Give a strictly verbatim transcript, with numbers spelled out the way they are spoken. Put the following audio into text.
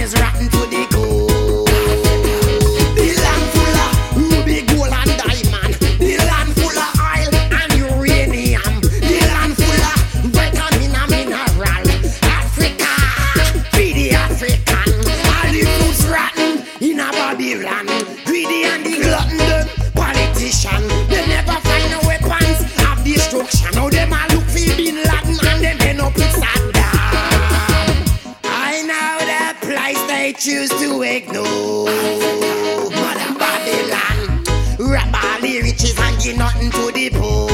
is rotten to the core. The land full of ruby, gold and diamond. The land full of oil and uranium. The land full of vitamin and mineral. Africa, feed the African. All the foods rotten in a Babylon. Greedy and the glutton, them politician. They never find no weapons of destruction. Now them a look for Bin Laden and them end up with Saddam. I know the place they choose to ignore. Mother Babylon, rob all the riches and give nothing to the poor.